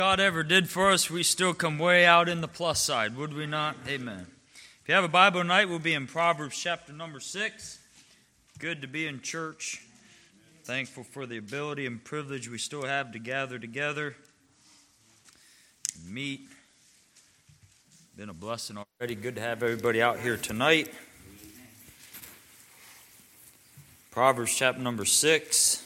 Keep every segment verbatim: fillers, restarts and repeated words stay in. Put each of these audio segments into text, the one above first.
God ever did for us, we still come way out in the plus side, would we not? Amen. If you have a Bible tonight, we'll be in Proverbs chapter number six. Good to be in church. Thankful for the ability and privilege we still have to gather together and meet. Been a blessing already. Good to have everybody out here tonight. Proverbs chapter number six.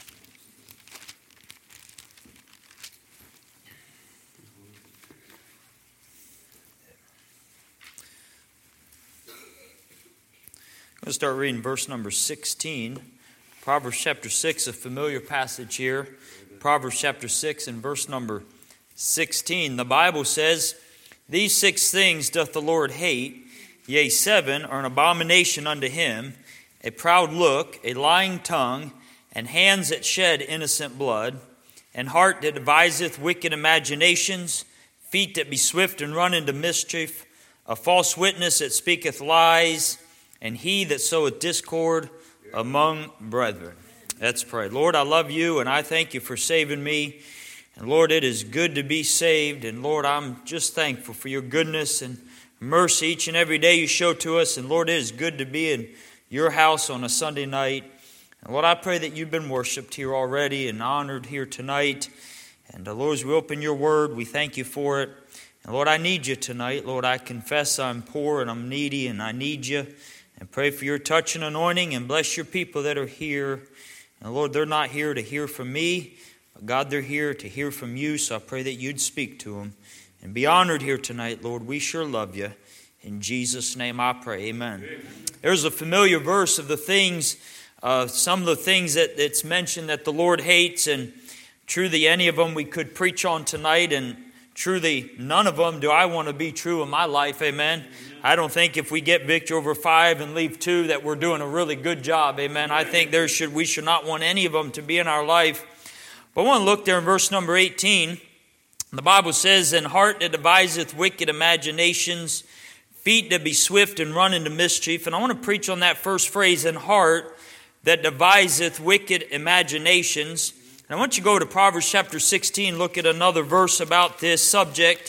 I'm going to start reading verse number sixteen. Proverbs chapter six, a familiar passage here. Proverbs chapter six and verse number sixteen. The Bible says, "These six things doth the Lord hate, yea, seven are an abomination unto him, a proud look, a lying tongue, and hands that shed innocent blood, and heart that deviseth wicked imaginations, feet that be swift and run into mischief, a false witness that speaketh lies, and he that soweth discord among brethren." Let's pray. Lord, I love you, and I thank you for saving me. And Lord, it is good to be saved. And Lord, I'm just thankful for your goodness and mercy each and every day you show to us. And Lord, it is good to be in your house on a Sunday night. And Lord, I pray that you've been worshiped here already and honored here tonight. And uh, Lord, as we open your word, we thank you for it. And Lord, I need you tonight. Lord, I confess I'm poor and I'm needy and I need you. And pray for your touch and anointing and bless your people that are here. And Lord, they're not here to hear from me, but God, they're here to hear from you. So I pray that you'd speak to them and be honored here tonight, Lord. We sure love you. In Jesus' name I pray, amen. Amen. There's a familiar verse of the things, uh, some of the things that it's mentioned that the Lord hates, and truly any of them we could preach on tonight, and truly none of them do I want to be true in my life, amen. Amen. I don't think if we get victory over five and leave two that we're doing a really good job, amen. I think there should we should not want any of them to be in our life. But I want to look there in verse number eighteen. The Bible says, "And heart that deviseth wicked imaginations, feet that be swift and run into mischief." And I want to preach on that first phrase, "and heart that deviseth wicked imaginations." And I want you to go to Proverbs chapter sixteen, look at another verse about this subject,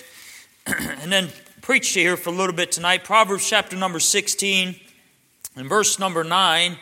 and then preach to you here for a little bit tonight. Proverbs chapter number sixteen and verse number nine.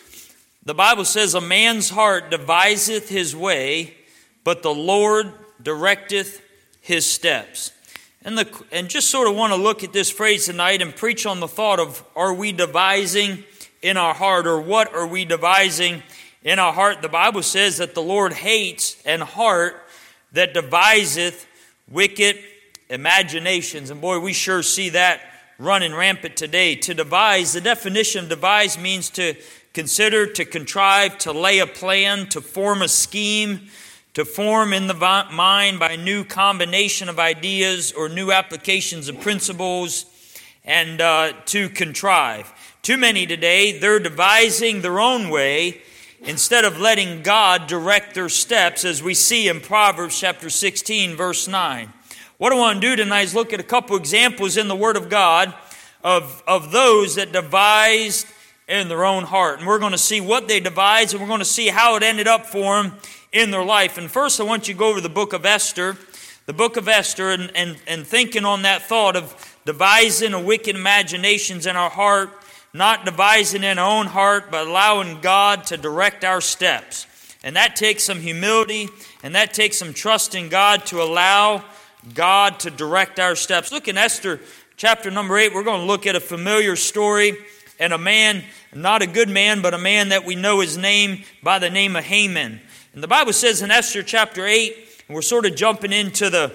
The Bible says, "A man's heart deviseth his way, but the Lord directeth his steps." And the and just sort of want to look at this phrase tonight and preach on the thought of, are we devising in our heart, or what are we devising in our heart? The Bible says that the Lord hates an heart that deviseth wicked imaginations. And boy, we sure see that running rampant today. To devise, the definition of devise means to consider, to contrive, to lay a plan, to form a scheme, to form in the mind by a new combination of ideas or new applications of principles, and uh, to contrive. Too many today, they're devising their own way instead of letting God direct their steps, as we see in Proverbs chapter sixteen, verse nine. What I want to do tonight is look at a couple examples in the Word of God of, of those that devised in their own heart. And we're going to see what they devised, and we're going to see how it ended up for them in their life. And first I want you to go over to the book of Esther, the book of Esther, and, and, and thinking on that thought of devising a wicked imaginations in our heart, not devising in our own heart, but allowing God to direct our steps. And that takes some humility, and that takes some trust in God to allow God to direct our steps. Look in Esther chapter number eight. We're going to look at a familiar story and a man, not a good man, but a man that we know his name by the name of Haman. And the Bible says in Esther chapter eight, and we're sort of jumping into the,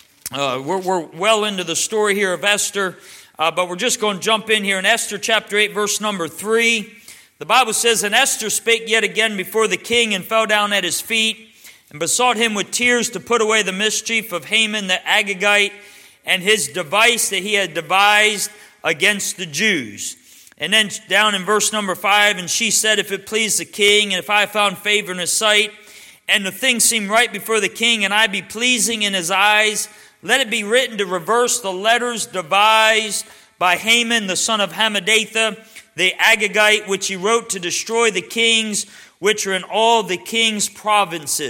uh, we're, we're well into the story here of Esther, uh, but we're just going to jump in here in Esther chapter eight, verse number three. The Bible says, "And Esther spake yet again before the king, and fell down at his feet, and besought him with tears to put away the mischief of Haman the Agagite, and his device that he had devised against the Jews." And then down in verse number five, "And she said, If it please the king, and if I found favor in his sight, and the thing seem right before the king, and I be pleasing in his eyes, let it be written to reverse the letters devised by Haman the son of Hammedatha, the Agagite, which he wrote to destroy the kings which are in all the king's provinces."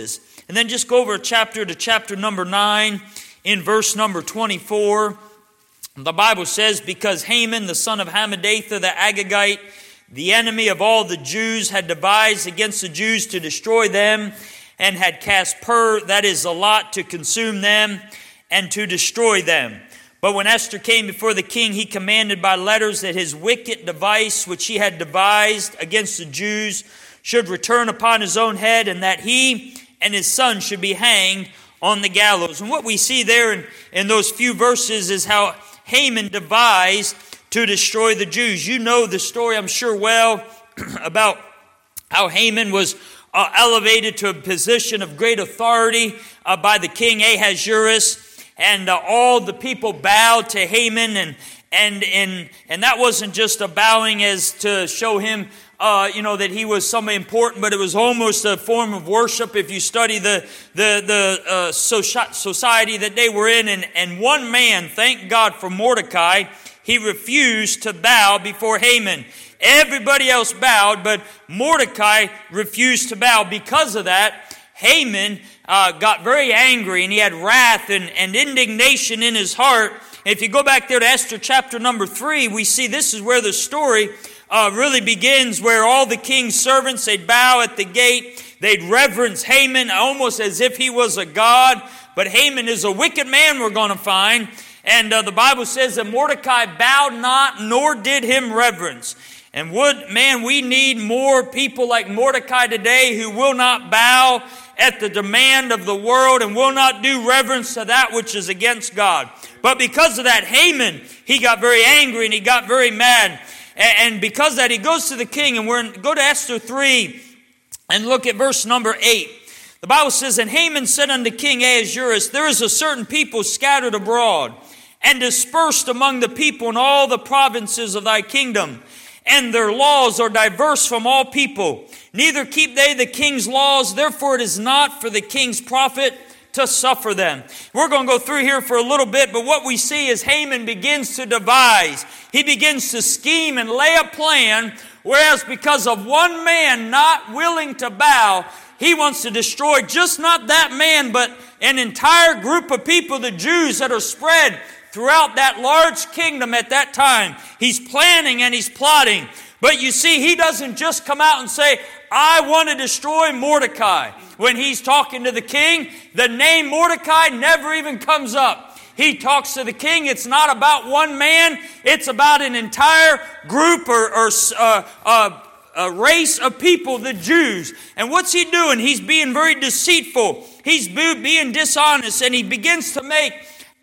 And then just go over a chapter to chapter number nine in verse number twenty-four. The Bible says, because Haman, the son of Hammedatha, the Agagite, the enemy of all the Jews, had devised against the Jews to destroy them, and had cast pur, that is, a lot to consume them and to destroy them. But when Esther came before the king, he commanded by letters that his wicked device, which he had devised against the Jews, should return upon his own head, and that he and his son should be hanged on the gallows. And what we see there in, in those few verses is how Haman devised to destroy the Jews. You know the story, I'm sure, well, about how Haman was uh, elevated to a position of great authority uh, by the king Ahasuerus. And uh, all the people bowed to Haman, and and and and that wasn't just a bowing as to show him, uh, you know, that he was somebody important, but it was almost a form of worship. If you study the the the uh, society that they were in, and and one man, thank God for Mordecai, he refused to bow before Haman. Everybody else bowed, but Mordecai refused to bow. Because of that, Haman uh, got very angry, and he had wrath and, and indignation in his heart. If you go back there to Esther chapter number three, we see this is where the story uh, really begins, where all the king's servants, they'd bow at the gate, they'd reverence Haman almost as if he was a god. But Haman is a wicked man, we're going to find. And uh, the Bible says that Mordecai bowed not, nor did him reverence. And would, man, we need more people like Mordecai today who will not bow at the demand of the world and will not do reverence to that which is against God. But because of that, Haman, he got very angry and he got very mad. And because of that, he goes to the king, and we're in, go to Esther three and look at verse number eight. The Bible says, and Haman said unto King Ahasuerus, there is a certain people scattered abroad and dispersed among the people in all the provinces of thy kingdom, and their laws are diverse from all people. Neither keep they the king's laws, therefore it is not for the king's profit to suffer them. We're going to go through here for a little bit, but what we see is Haman begins to devise. He begins to scheme and lay a plan, whereas because of one man not willing to bow, he wants to destroy just not that man, but an entire group of people, the Jews that are spread throughout that large kingdom at that time. He's planning and he's plotting. But you see, he doesn't just come out and say, I want to destroy Mordecai. When he's talking to the king, the name Mordecai never even comes up. He talks to the king. It's not about one man. It's about an entire group or, or uh, uh, a race of people, the Jews. And what's he doing? He's being very deceitful. He's being dishonest, and he begins to make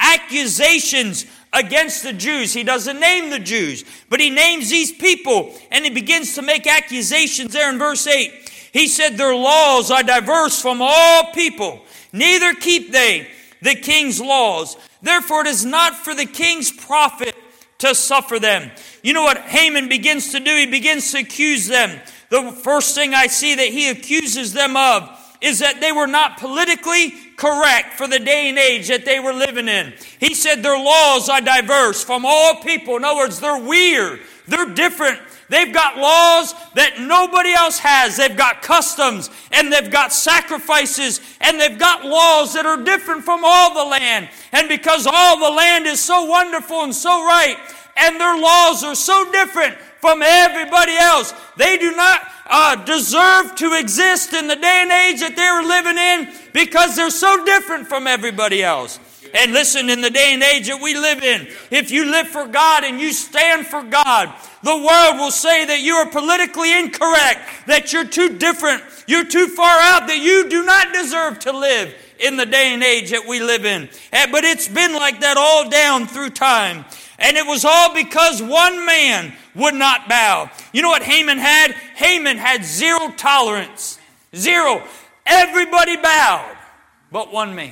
accusations against the Jews. He doesn't name the Jews, but he names these people, and he begins to make accusations there in verse eight. He said, their laws are diverse from all people, neither keep they the king's laws. Therefore it is not for the king's profit to suffer them. You know what Haman begins to do? He begins to accuse them. The first thing I see that he accuses them of is that they were not politically correct for the day and age that they were living in. He said their laws are diverse from all people. In other words, they're weird. They're different. They've got laws that nobody else has. They've got customs, and they've got sacrifices, and they've got laws that are different from all the land. And because all the land is so wonderful and so right, and their laws are so different from everybody else, they do not uh, deserve to exist in the day and age that they were living in, because they're so different from everybody else. And listen, in the day and age that we live in, if you live for God and you stand for God, the world will say that you are politically incorrect, that you're too different, you're too far out, that you do not deserve to live in the day and age that we live in. But it's been like that all down through time. And it was all because one man would not bow. You know what Haman had? Haman had zero tolerance. Zero. Everybody bowed but one man.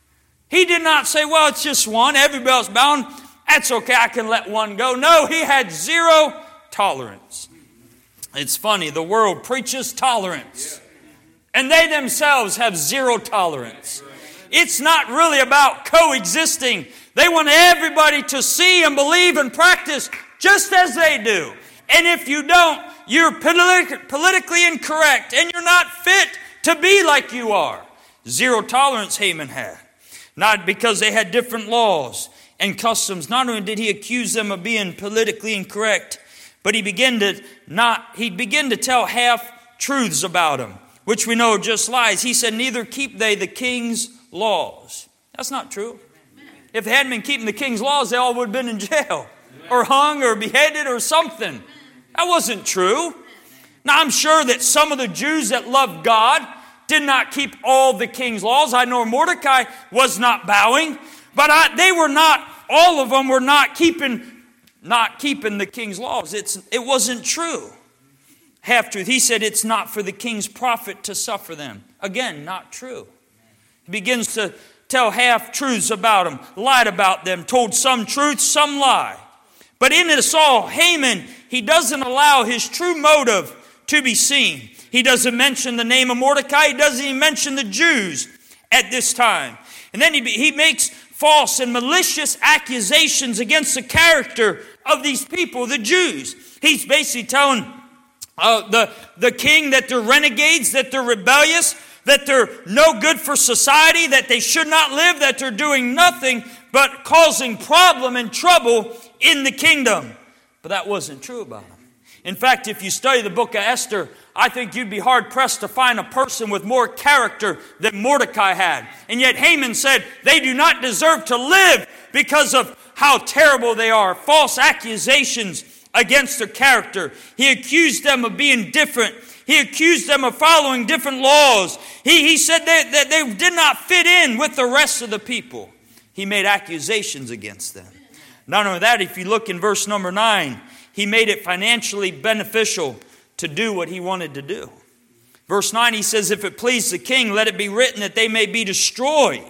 He did not say, well, it's just one. Everybody else bowing. That's okay. I can let one go. No, he had zero tolerance. It's funny. The world preaches tolerance, and they themselves have zero tolerance. It's not really about coexisting. They want everybody to see and believe and practice just as they do. And if you don't, you're politi- politically incorrect, and you're not fit to be like you are. Zero tolerance Haman had. Not because they had different laws and customs. Not only did he accuse them of being politically incorrect, but he began to not, he began to tell half truths about them, which we know are just lies. He said, neither keep they the king's laws. That's not true. If they hadn't been keeping the king's laws, they all would have been in jail or hung or beheaded or something. That wasn't true. Now, I'm sure that some of the Jews that loved God did not keep all the king's laws. I know Mordecai was not bowing, but I, they were not, all of them were not keeping, not keeping the king's laws. It's, it wasn't true. Half-truth. He said it's not for the king's profit to suffer them. Again, not true. He begins to tell half-truths about them, lied about them, told some truth, some lie. But in it all, Haman, he doesn't allow his true motive to be seen. He doesn't mention the name of Mordecai. He doesn't even mention the Jews at this time. And then he, he makes false and malicious accusations against the character of these people, the Jews. He's basically telling uh, the, the king that they're renegades, that they're rebellious, that they're no good for society, that they should not live, that they're doing nothing but causing problem and trouble in the kingdom. But that wasn't true about them. In fact, if you study the book of Esther, I think you'd be hard-pressed to find a person with more character than Mordecai had. And yet Haman said they do not deserve to live because of how terrible they are. False accusations against their character. He accused them of being different. He accused them of following different laws. He, he said they, that they did not fit in with the rest of the people. He made accusations against them. Not only that, if you look in verse number nine, he made it financially beneficial to do what he wanted to do. Verse nine, he says, if it please the king, let it be written that they may be destroyed.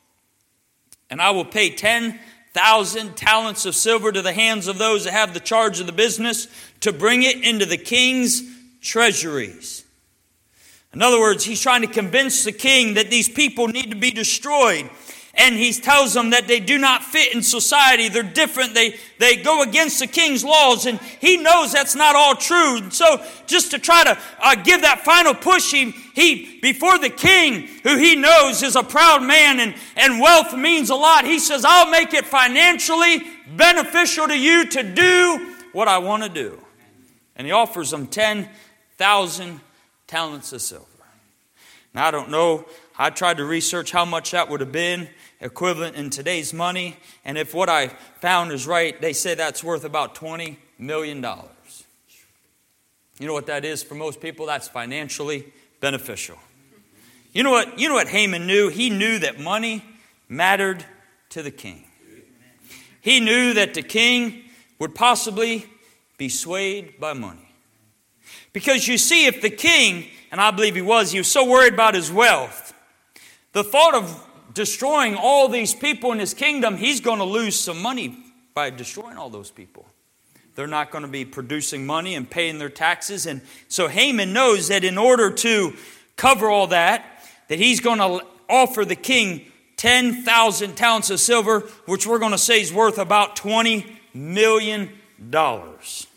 And I will pay ten thousand talents of silver to the hands of those that have the charge of the business to bring it into the king's treasuries. In other words, he's trying to convince the king that these people need to be destroyed. And he tells them that they do not fit in society. They're different. They, they go against the king's laws. And he knows that's not all true. So just to try to uh, give that final push, he, he, before the king, who he knows is a proud man and, and wealth means a lot, he says, I'll make it financially beneficial to you to do what I want to do. And he offers them ten thousand talents of silver. Now, I don't know. I tried to research how much that would have been equivalent in today's money. And if what I found is right, they say that's worth about twenty million dollars. You know what that is for most people? That's financially beneficial. You know what, you know what Haman knew? He knew that money mattered to the king. He knew that the king would possibly be swayed by money. Because you see, if the king, and I believe he was, he was so worried about his wealth, the thought of destroying all these people in his kingdom, he's going to lose some money by destroying all those people. They're not going to be producing money and paying their taxes. And so Haman knows that in order to cover all that, that he's going to offer the king ten thousand talents of silver, which we're going to say is worth about twenty million dollars.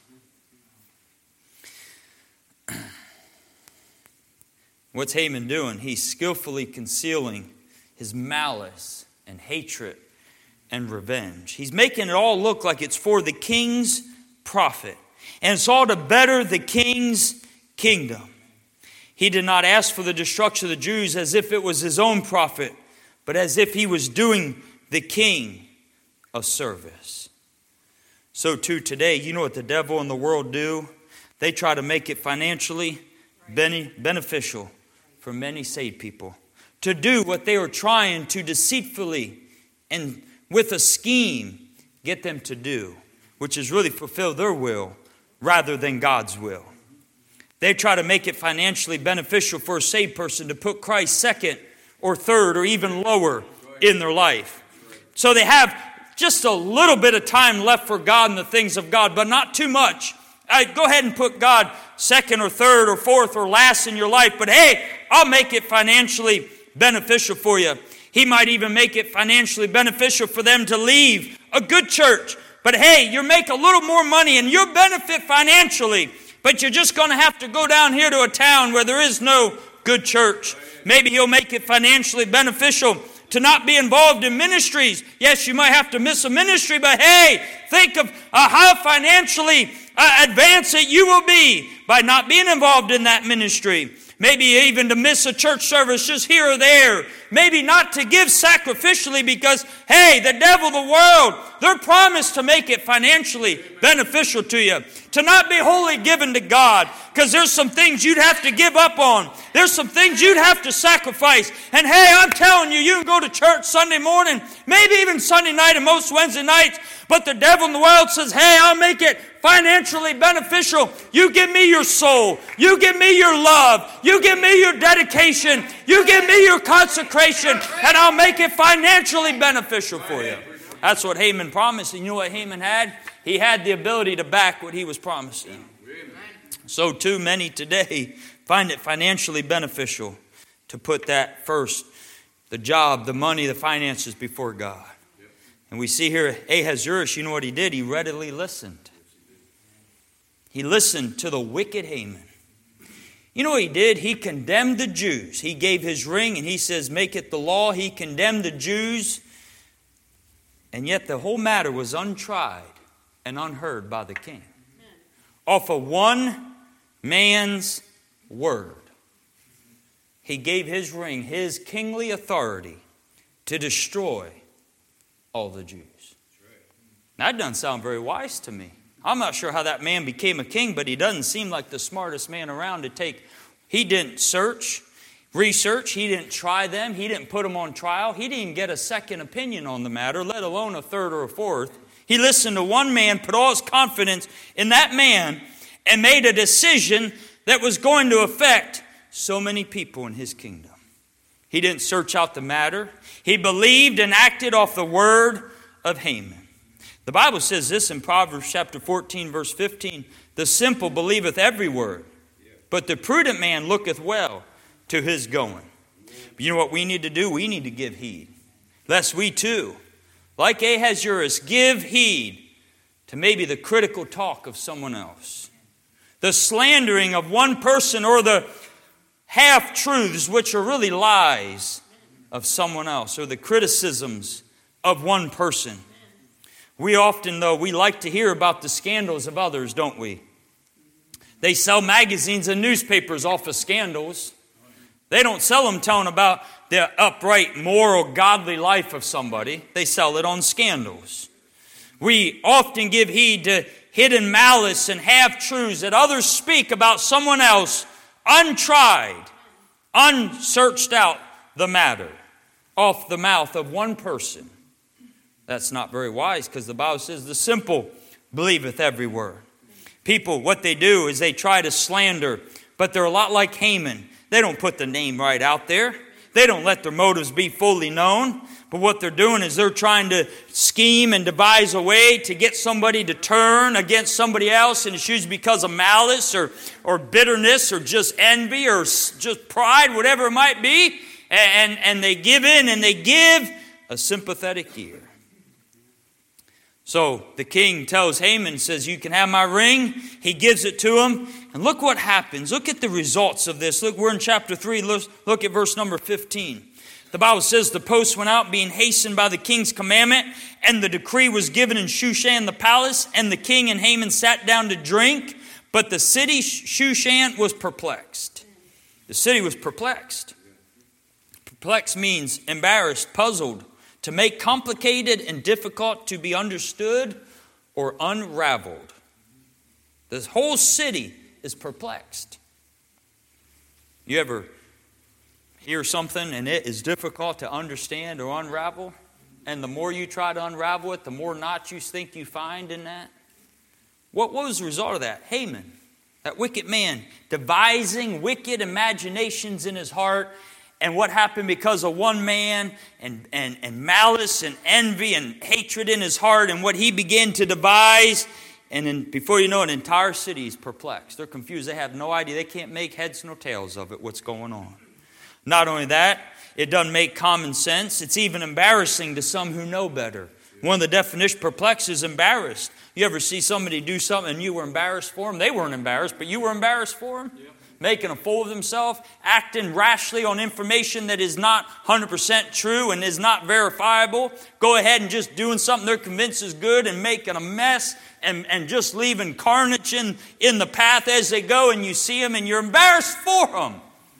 What's Haman doing? He's skillfully concealing his malice and hatred and revenge. He's making it all look like it's for the king's profit. And it's all to better the king's kingdom. He did not ask for the destruction of the Jews as if it was his own profit, but as if he was doing the king a service. So too today, you know what the devil and the world do? They try to make it financially beneficial for many saved people to do what they were trying to deceitfully and with a scheme get them to do, which is really fulfill their will rather than God's will. They try to make it financially beneficial for a saved person to put Christ second or third or even lower in their life. So they have just a little bit of time left for God and the things of God, but not too much. I, go ahead and put God second or third or fourth or last in your life, but hey, I'll make it financially beneficial for you. He might even make it financially beneficial for them to leave a good church. But hey, you make a little more money and you'll benefit financially, but you're just going to have to go down here to a town where there is no good church. Maybe he'll make it financially beneficial to not be involved in ministries. Yes, you might have to miss a ministry, but hey, think of uh, how financially uh, advanced that you will be by not being involved in that ministry. Maybe even to miss a church service just here or there. Maybe not to give sacrificially because, hey, the devil, the world, they're promised to make it financially beneficial to you. To not be wholly given to God because there's some things you'd have to give up on. There's some things you'd have to sacrifice. And hey, I'm telling you, you can go to church Sunday morning, maybe even Sunday night and most Wednesday nights, but the devil in the world says, hey, I'll make it financially beneficial. You give me your soul. You give me your love. You give me your dedication. You give me your consecration, and I'll make it financially beneficial for you. That's what Haman promised. And you know what Haman had? He had the ability to back what he was promising. So too many today find it financially beneficial to put that first, the job, the money, the finances before God. And we see here Ahasuerus, you know what he did? He readily listened. He listened to the wicked Haman. You know what he did? He condemned the Jews. He gave his ring and he says, make it the law. He condemned the Jews. And yet the whole matter was untried and unheard by the king. Off of one man's word. He gave his ring, his kingly authority to destroy all the Jews. That doesn't sound very wise to me. I'm not sure how that man became a king, but he doesn't seem like the smartest man around to take. He didn't search, research. He didn't try them. He didn't put them on trial. He didn't get a second opinion on the matter, let alone a third or a fourth. He listened to one man, put all his confidence in that man, and made a decision that was going to affect so many people in his kingdom. He didn't search out the matter. He believed and acted off the word of Haman. The Bible says this in Proverbs chapter fourteen, verse fifteen. The simple believeth every word, but the prudent man looketh well to his going. But you know what we need to do? We need to give heed. Lest we too, like Ahasuerus, give heed to maybe the critical talk of someone else. The slandering of one person or the half-truths, which are really lies, of someone else, or the criticisms of one person. We often, though, we like to hear about the scandals of others, don't we? They sell magazines and newspapers off of scandals. They don't sell them telling about the upright, moral, godly life of somebody. They sell it on scandals. We often give heed to hidden malice and half-truths that others speak about someone else, untried, unsearched out the matter, off the mouth of one person. That's not very wise, because the Bible says the simple believeth every word. People, what they do is they try to slander, but they're a lot like Haman. They don't put the name right out there. They don't let their motives be fully known. But what they're doing is they're trying to scheme and devise a way to get somebody to turn against somebody else, and it's usually because of malice or, or bitterness or just envy or just pride, whatever it might be. And, and they give in and they give a sympathetic ear. So the king tells Haman, says, you can have my ring. He gives it to him. And look what happens. Look at the results of this. Look, we're in chapter three. Look, look at verse number fifteen. The Bible says the post went out being hastened by the king's commandment, and the decree was given in Shushan the palace, and the king and Haman sat down to drink. But the city Shushan was perplexed. The city was perplexed. Perplexed means embarrassed, puzzled, to make complicated and difficult to be understood or unraveled. This whole city is perplexed. You ever hear something and it is difficult to understand or unravel? And the more you try to unravel it, the more knots you think you find in that? What, what was the result of that? Haman, that wicked man, devising wicked imaginations in his heart. And what happened because of one man and, and, and malice and envy and hatred in his heart and what he began to devise. And then before you know it, an entire city is perplexed. They're confused. They have no idea. They can't make heads nor tails of it, what's going on. Not only that, it doesn't make common sense. It's even embarrassing to some who know better. One of the definitions, perplexed, is embarrassed. You ever see somebody do something and you were embarrassed for them? They weren't embarrassed, but you were embarrassed for them? Yeah. making a fool of himself, acting rashly on information that is not one hundred percent true and is not verifiable, go ahead and just doing something they're convinced is good and making a mess and, and just leaving carnage in, in the path as they go, and you see them and you're embarrassed for them.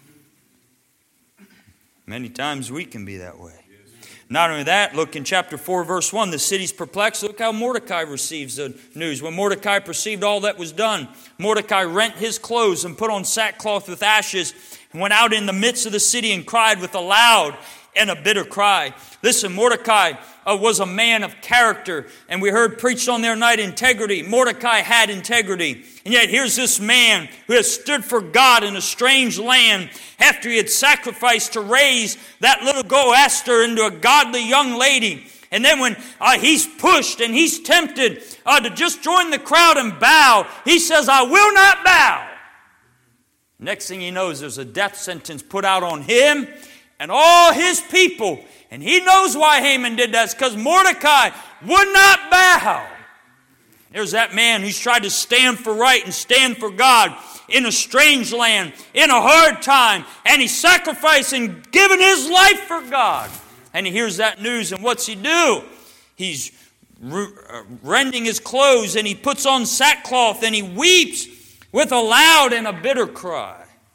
Many times we can be that way. Not only that, look in chapter four, verse one, the city's perplexed. Look how Mordecai receives the news. When Mordecai perceived all that was done, Mordecai rent his clothes and put on sackcloth with ashes and went out in the midst of the city and cried with a loud and a bitter cry. Listen, Mordecai uh, was a man of character, and we heard preached on their night integrity. Mordecai had integrity. And yet here's this man who has stood for God in a strange land after he had sacrificed to raise that little girl Esther into a godly young lady. And then when uh, he's pushed and he's tempted uh, to just join the crowd and bow, he says, I will not bow. Next thing he knows, there's a death sentence put out on him and all his people. And he knows why Haman did that. It's because Mordecai would not bow. There's that man who's tried to stand for right and stand for God in a strange land, in a hard time. And he's sacrificed and given his life for God. And he hears that news, and what's he do? He's rending his clothes, and he puts on sackcloth, and he weeps with a loud and a bitter cry.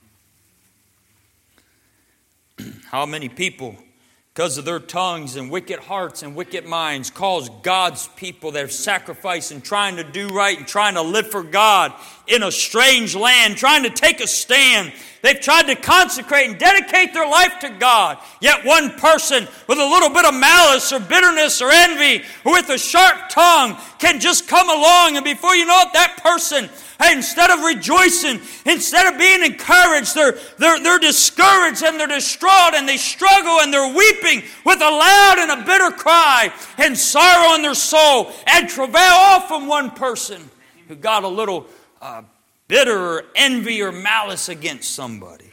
How many people, because of their tongues and wicked hearts and wicked minds, cause God's people that have sacrificed and trying to do right and trying to live for God in a strange land, trying to take a stand. They've tried to consecrate and dedicate their life to God. Yet one person with a little bit of malice or bitterness or envy or with a sharp tongue can just come along, and before you know it, that person, hey, instead of rejoicing, instead of being encouraged, they're, they're, they're discouraged and they're distraught and they struggle and they're weeping with a loud and a bitter cry and sorrow in their soul and travail all from one person who got a little uh, bitter or envy or malice against somebody.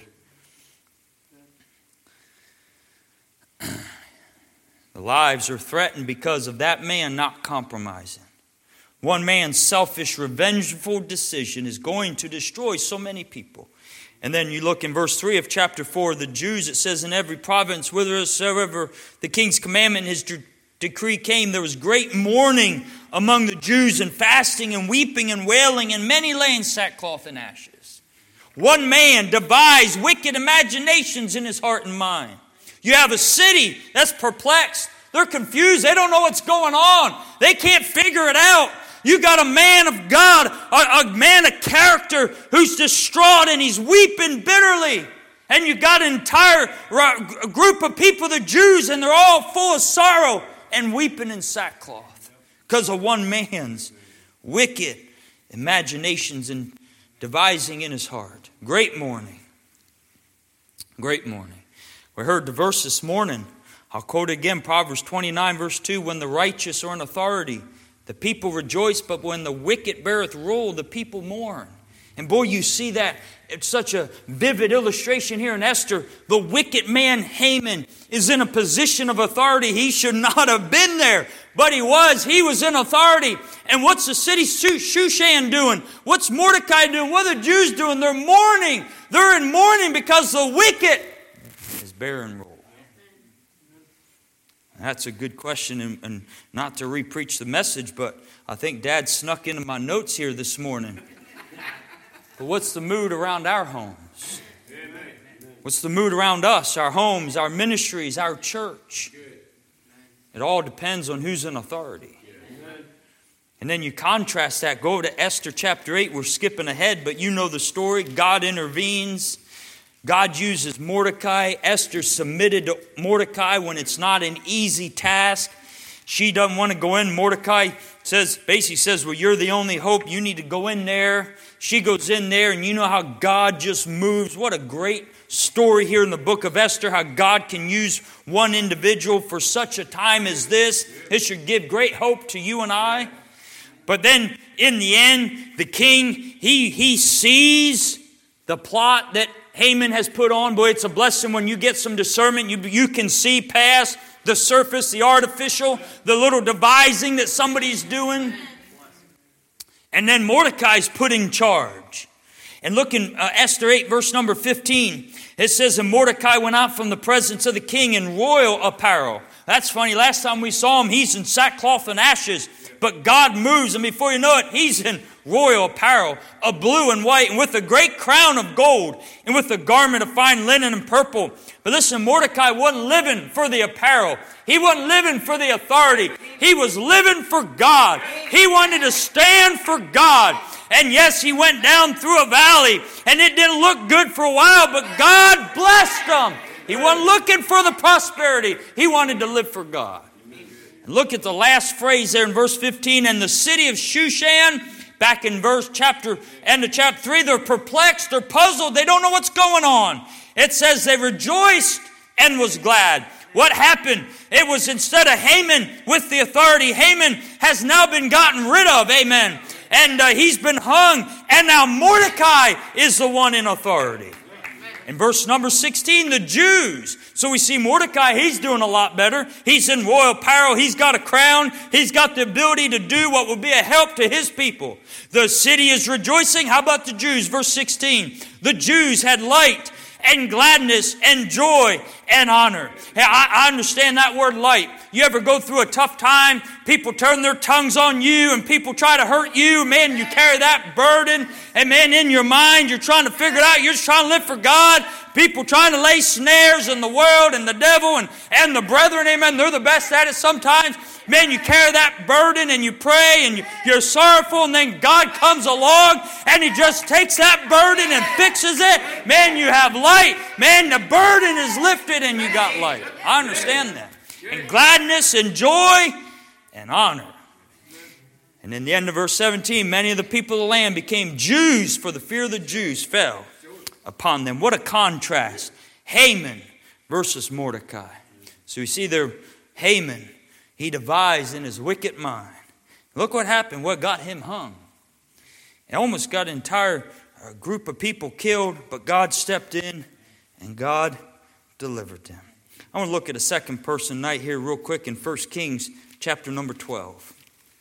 The lives are threatened because of that man not compromising. One man's selfish, revengeful decision is going to destroy so many people. And then you look in verse three of chapter four, the Jews, it says, in every province, whithersoever the king's commandment and his de- decree came, there was great mourning among the Jews, and fasting and weeping and wailing, and many lay in sackcloth and ashes. One man devised wicked imaginations in his heart and mind. You have a city that's perplexed. They're confused. They don't know what's going on. They can't figure it out. You got a man of God, a, a man of character who's distraught and he's weeping bitterly. And you got an entire group of people, the Jews, and they're all full of sorrow and weeping in sackcloth because of one man's wicked imaginations and devising in his heart. Great mourning. Great mourning. We heard the verse this morning. I'll quote it again, Proverbs twenty-nine, verse two. When the righteous are in authority, the people rejoice, but when the wicked beareth rule, the people mourn. And boy, you see that. It's such a vivid illustration here in Esther. The wicked man Haman is in a position of authority. He should not have been there, but he was. He was in authority. And what's the city Shushan doing? What's Mordecai doing? What are the Jews doing? They're mourning. They're in mourning because the wicked is bearing rule. That's a good question, and, and not to re-preach the message, but I think Dad snuck into my notes here this morning. But what's the mood around our homes? What's the mood around us, our homes, our ministries, our church? It all depends on who's in authority. And then you contrast that. Go to Esther chapter eight. We're skipping ahead, but you know the story. God intervenes. God uses Mordecai. Esther submitted to Mordecai when it's not an easy task. She doesn't want to go in. Mordecai says, basically says, well, you're the only hope. You need to go in there. She goes in there, and you know how God just moves. What a great story here in the book of Esther, how God can use one individual for such a time as this. It should give great hope to you and I. But then in the end, the king, he, he sees the plot that Haman has put on. Boy, it's a blessing when you get some discernment. You, you can see past the surface, the artificial, the little devising that somebody's doing. And then Mordecai's put in charge. And look in uh, Esther eight, verse number fifteen. It says, and Mordecai went out from the presence of the king in royal apparel. That's funny. Last time we saw him, he's in sackcloth and ashes. But God moves, and before you know it, he's in royal apparel of blue and white, and with a great crown of gold, and with a garment of fine linen and purple. But listen, Mordecai wasn't living for the apparel. He wasn't living for the authority. He was living for God. He wanted to stand for God. And yes, he went down through a valley, and it didn't look good for a while, but God blessed him. He wasn't looking for the prosperity. He wanted to live for God. And look at the last phrase there in verse fifteen. And the city of Shushan, back in verse chapter, end of chapter three, they're perplexed, they're puzzled, they don't know what's going on. It says they rejoiced and was glad. What happened? It was instead of Haman with the authority, Haman has now been gotten rid of, amen. And uh, he's been hung, and now Mordecai is the one in authority. In verse number sixteen, the Jews. So we see Mordecai, he's doing a lot better. He's in royal apparel. He's got a crown. He's got the ability to do what will be a help to his people. The city is rejoicing. How about the Jews? Verse sixteen. The Jews had light and gladness and joy and honor. Hey, I, I understand that word light. You ever go through a tough time? People turn their tongues on you and people try to hurt you. Man, you carry that burden. And man, in your mind, you're trying to figure it out. You're just trying to live for God. People trying to lay snares in the world and the devil and, and the brethren. Amen. They're the best at it sometimes. Man, you carry that burden and you pray and you, you're sorrowful, and then God comes along and He just takes that burden and fixes it. Man, you have light. Man, the burden is lifted and you got light. I understand that. And gladness and joy and honor. And in the end of verse seventeen, many of the people of the land became Jews, for the fear of the Jews fell upon them. What a contrast. Haman versus Mordecai. So you see there, Haman, he devised in his wicked mind. Look what happened, what got him hung. It almost got an entire group of people killed, but God stepped in and God delivered them. I want to look at a second person night here real quick in First Kings chapter number twelve.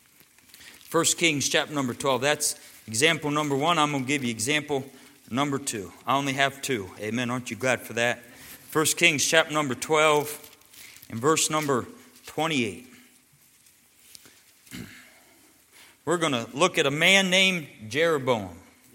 First Kings chapter number twelve. That's example number one. I'm going to give you example number two. I only have two. Amen. Aren't you glad for that? First Kings chapter number twelve and verse number twenty-eight. We're going to look at a man named Jeroboam.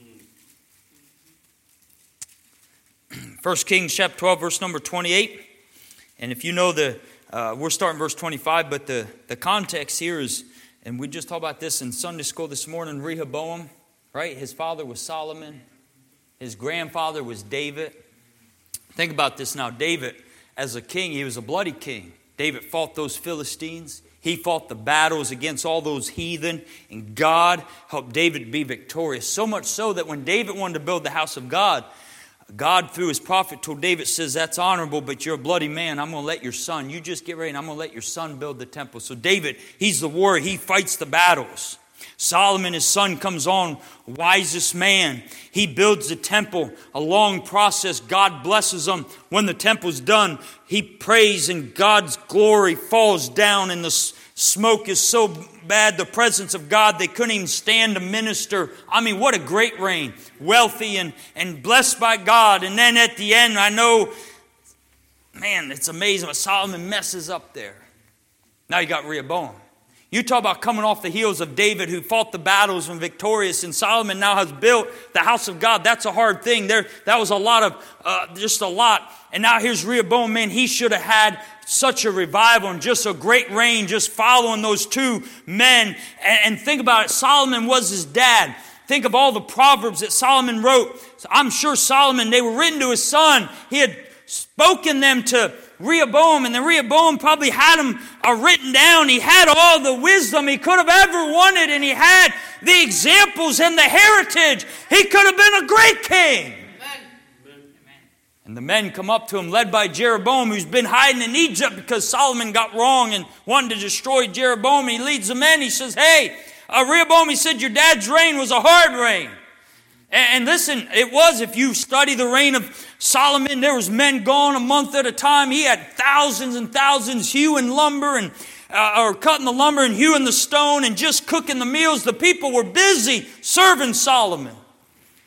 First Kings chapter twelve, verse number twenty-eight. And if you know the, uh, we're starting verse twenty-five, but the, the context here is, and we just talked about this in Sunday school this morning, Rehoboam, right? His father was Solomon. His grandfather was David. Think about this now. David, as a king, he was a bloody king. David fought those Philistines. He fought the battles against all those heathen. And God helped David be victorious. So much so that when David wanted to build the house of God, God, through his prophet, told David, says, that's honorable, but you're a bloody man. I'm going to let your son, you just get ready, and I'm going to let your son build the temple. So David, he's the warrior. He fights the battles. Solomon, his son, comes on, wisest man. He builds the temple, a long process. God blesses him. When the temple's done, he prays, and God's glory falls down, and the smoke is so bad, the presence of God, they couldn't even stand to minister. I mean, what a great reign. Wealthy and, and blessed by God. And then at the end, I know, man, it's amazing what Solomon messes up there. Now you got Rehoboam. You talk about coming off the heels of David, who fought the battles and victorious, and Solomon now has built the house of God. That's a hard thing. There, that was a lot of, uh, just a lot. And now here's Rehoboam. Man, he should have had such a revival and just a great reign, just following those two men. And, and think about it. Solomon was his dad. Think of all the Proverbs that Solomon wrote. I'm sure Solomon, they were written to his son. He had spoken them to Rehoboam, and then Rehoboam probably had them uh, written down. He had all the wisdom he could have ever wanted, and he had the examples and the heritage. He could have been a great king. Amen. And the men come up to him, led by Jeroboam, who's been hiding in Egypt because Solomon got wrong and wanted to destroy Jeroboam. He leads them in. He says, hey, uh, Rehoboam, he said, your dad's reign was a hard reign. And listen, it was, if you study the reign of Solomon, there was men gone a month at a time. He had thousands and thousands hewing lumber and uh, or cutting the lumber and hewing the stone and just cooking the meals. The people were busy serving Solomon.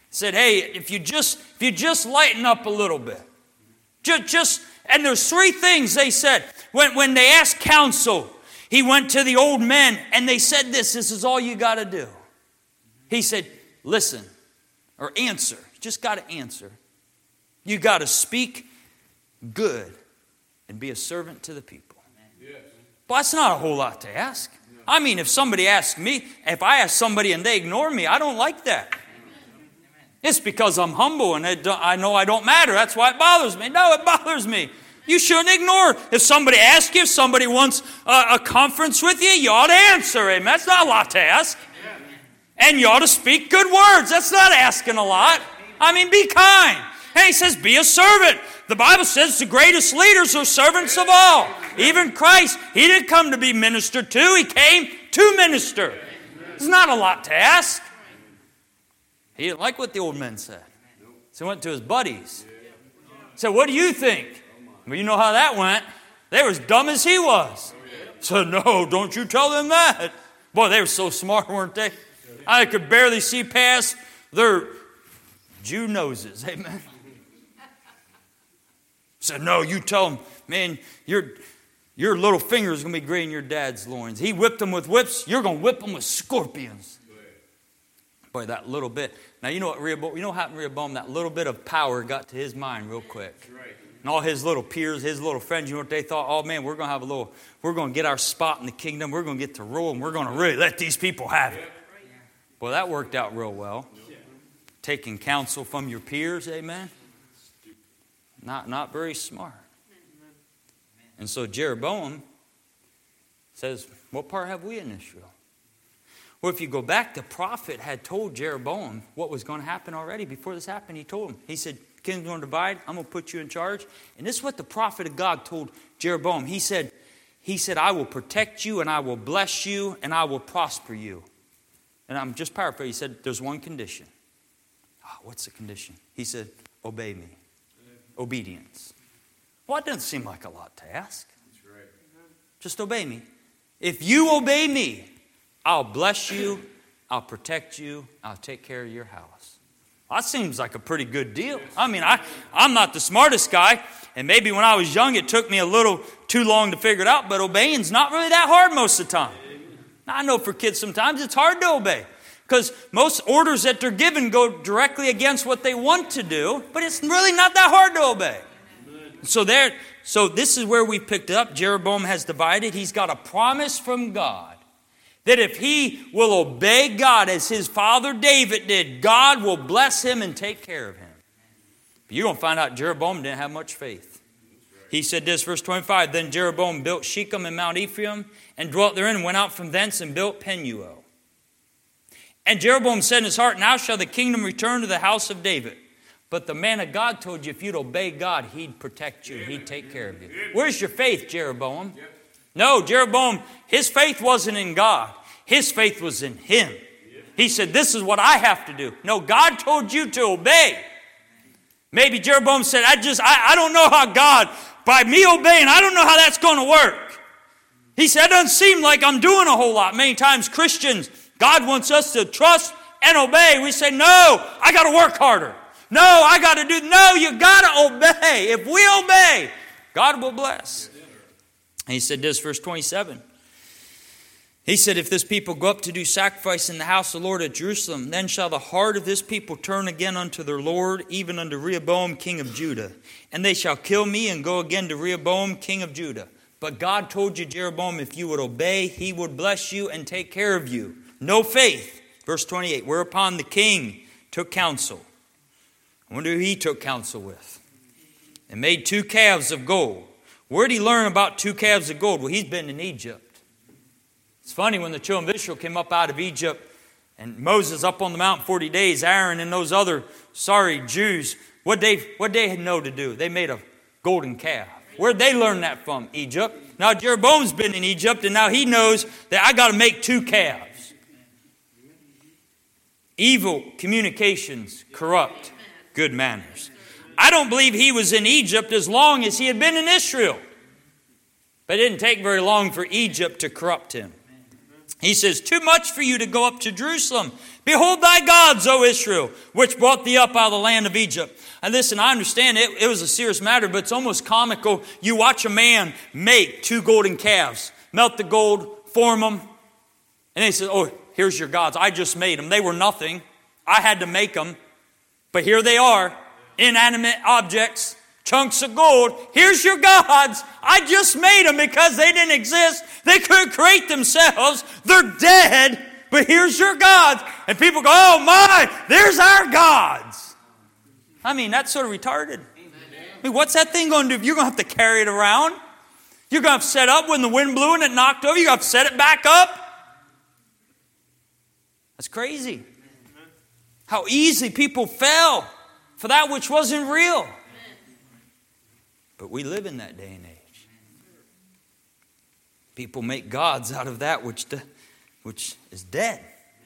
Said, hey, if you just if you just lighten up a little bit. Just, just and there's three things they said. When, when they asked counsel, he went to the old men and they said this, this is all you got to do. He said, listen, or answer. You just got to answer. You got to speak good and be a servant to the people. Yes. Well, that's not a whole lot to ask. I mean, if somebody asks me, if I ask somebody and they ignore me, I don't like that. It's because I'm humble and I know I don't matter. That's why it bothers me. No, it bothers me. You shouldn't ignore. If somebody asks you, if somebody wants a, a conference with you, you ought to answer. Amen. That's not a lot to ask. And you ought to speak good words. That's not asking a lot. I mean, be kind. And he says, be a servant. The Bible says the greatest leaders are servants of all. Even Christ, he didn't come to be ministered to. He came to minister. It's not a lot to ask. He didn't like what the old men said. So he went to his buddies. Said, what do you think? Well, you know how that went. They were as dumb as he was. So no, don't you tell them that. Boy, they were so smart, weren't they? I could barely see past their Jew noses. Amen. Said, no, you tell them, man, your, your little finger is going to be greater than your dad's loins. He whipped them with whips. You're going to whip them with scorpions. Boy, that little bit. Now, you know what Rehoboam, you know what happened to Rehoboam? That little bit of power got to his mind real quick. And all his little peers, his little friends, you know what they thought? Oh, man, we're going to have a little, we're going to get our spot in the kingdom. We're going to get to rule, and we're going to really let these people have it. Well, that worked out real well. Taking counsel from your peers, amen? Not, not very smart. And so Jeroboam says, what part have we in Israel? Well, if you go back, the prophet had told Jeroboam what was going to happen already. Before this happened, he told him. He said, kingdom's going to divide. I'm going to put you in charge. And this is what the prophet of God told Jeroboam. He said, he said, I will protect you and I will bless you and I will prosper you. And I'm just paraphrasing. He said, there's one condition. Oh, what's the condition? He said, obey me. Obedience. Well, it doesn't seem like a lot to ask. That's right. Just obey me. If you obey me, I'll bless you, I'll protect you, I'll take care of your house. That seems like a pretty good deal. I mean, I, I'm not the smartest guy, and maybe when I was young it took me a little too long to figure it out, but obeying's not really that hard most of the time. Now, I know for kids sometimes it's hard to obey, because most orders that they're given go directly against what they want to do, but it's really not that hard to obey. So there, so this is where we picked it up. Jeroboam has divided. He's got a promise from God that if he will obey God as his father David did, God will bless him and take care of him. But you're going to find out Jeroboam didn't have much faith. He said this, verse twenty-five, then Jeroboam built Shechem and Mount Ephraim and dwelt therein and went out from thence and built Penuel. And Jeroboam said in his heart, now shall the kingdom return to the house of David. But the man of God told you if you'd obey God, he'd protect you. He'd take care of you. Where's your faith, Jeroboam? No, Jeroboam, his faith wasn't in God. His faith was in him. He said, this is what I have to do. No, God told you to obey. Maybe Jeroboam said, I just, I, I don't know how God, by me obeying, I don't know how that's going to work. He said, it doesn't seem like I'm doing a whole lot. Many times Christians, God wants us to trust and obey. We say, no, I got to work harder. No, I got to do, no, you got to obey. If we obey, God will bless. And he said this, verse twenty-seven. He said, if this people go up to do sacrifice in the house of the Lord at Jerusalem, then shall the heart of this people turn again unto their Lord, even unto Rehoboam, king of Judah. And they shall kill me and go again to Rehoboam, king of Judah. But God told you, Jeroboam, if you would obey, he would bless you and take care of you. No faith. Verse twenty-eight, whereupon the king took counsel. I wonder who he took counsel with. And made two calves of gold. Where did he learn about two calves of gold? Well, he's been in Egypt. It's funny, when the children of Israel came up out of Egypt and Moses up on the mountain forty days, Aaron and those other sorry Jews, what they what they know to do? They made a golden calf. Where'd they learn that from? Egypt. Now Jeroboam's been in Egypt, and now he knows that I got to make two calves. Evil communications corrupt good manners. I don't believe he was in Egypt as long as he had been in Israel. But it didn't take very long for Egypt to corrupt him. He says, too much for you to go up to Jerusalem. Behold thy gods, O Israel, which brought thee up out of the land of Egypt. And listen, I understand it, it was a serious matter, but it's almost comical. You watch a man make two golden calves, melt the gold, form them, and he says, oh, here's your gods. I just made them. They were nothing. I had to make them. But here they are, inanimate objects, chunks of gold. Here's your gods. I just made them because they didn't exist. They couldn't create themselves. They're dead. But here's your gods. And people go, oh my, there's our gods. I mean, that's sort of retarded. I mean, what's that thing going to do? You're going to have to carry it around. You're going to have to set up when the wind blew and it knocked over. You're going to have to set it back up. That's crazy. How easy people fell for that which wasn't real. But we live in that day and age. People make gods out of that which, de- which is dead.